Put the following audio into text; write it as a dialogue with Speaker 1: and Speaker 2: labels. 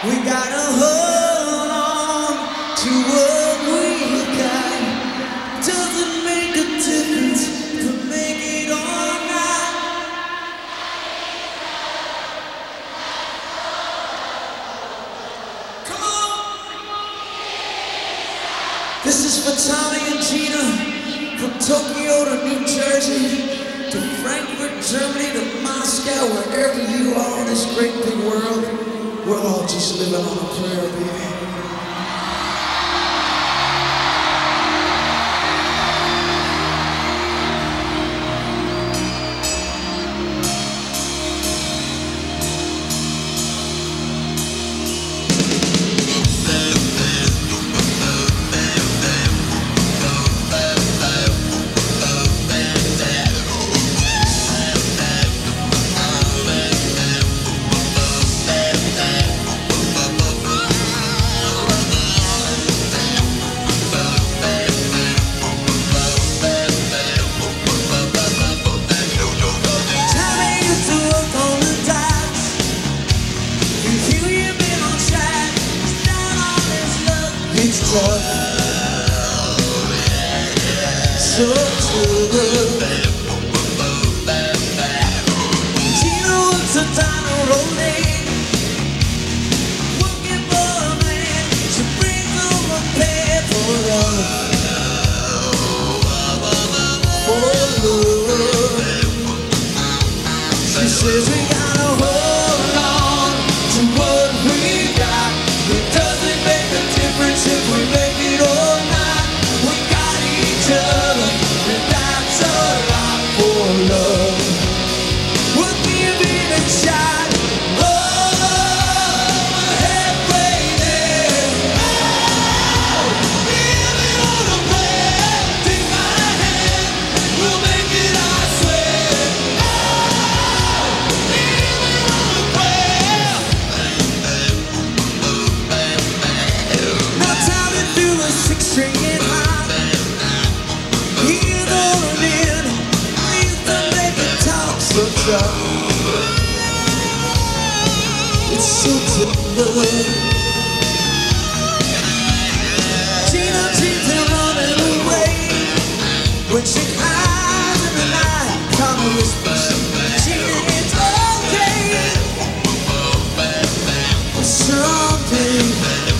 Speaker 1: We gotta hold on to what we got. Doesn't make a difference if we make it or not. Come on! This is for Tommy and Gina, from Tokyo to New Jersey, to Frankfurt, Germany, to Moscow, wherever you are in this great big world. We're all just living on a prayer, baby. So true. Gina works a diner rolling, working for a man. She brings home a pay for love, She says we gotta hold on to what we got. It doesn't make a difference if we make it or not. We got each other, and that's a lot for love. We'll give it a shot. Oh, we're halfway there. Oh, living on a prayer. Take my hand, we'll make it, I swear. Oh, living on a prayer. Now time through a 6-string high. He's going in. Please don't make it talk so tough. It's so tender. Gina keeps him running away. When she cries in the night, Tommy whispers, Gina, it's okay. Someday